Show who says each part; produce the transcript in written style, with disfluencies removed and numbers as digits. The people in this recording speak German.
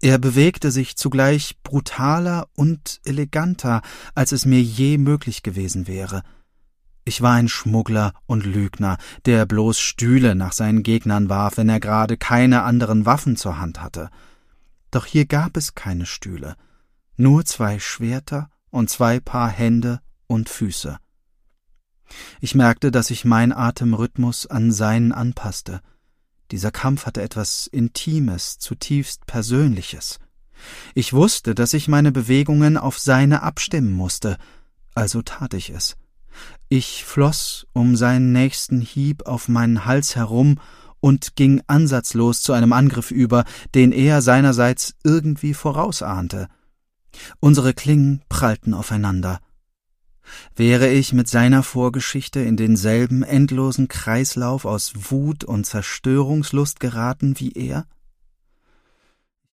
Speaker 1: Er bewegte sich zugleich brutaler und eleganter, als es mir je möglich gewesen wäre. Ich war ein Schmuggler und Lügner, der bloß Stühle nach seinen Gegnern warf, wenn er gerade keine anderen Waffen zur Hand hatte. Doch hier gab es keine Stühle, nur 2 Schwerter und 2 Paar Hände und Füße. Ich merkte, dass sich mein Atemrhythmus an seinen anpasste. Dieser Kampf hatte etwas Intimes, zutiefst Persönliches. Ich wusste, dass ich meine Bewegungen auf seine abstimmen musste, also tat ich es. Ich floss um seinen nächsten Hieb auf meinen Hals herum und ging ansatzlos zu einem Angriff über, den er seinerseits irgendwie vorausahnte. Unsere Klingen prallten aufeinander. Wäre ich mit seiner Vorgeschichte in denselben endlosen Kreislauf aus Wut und Zerstörungslust geraten wie er?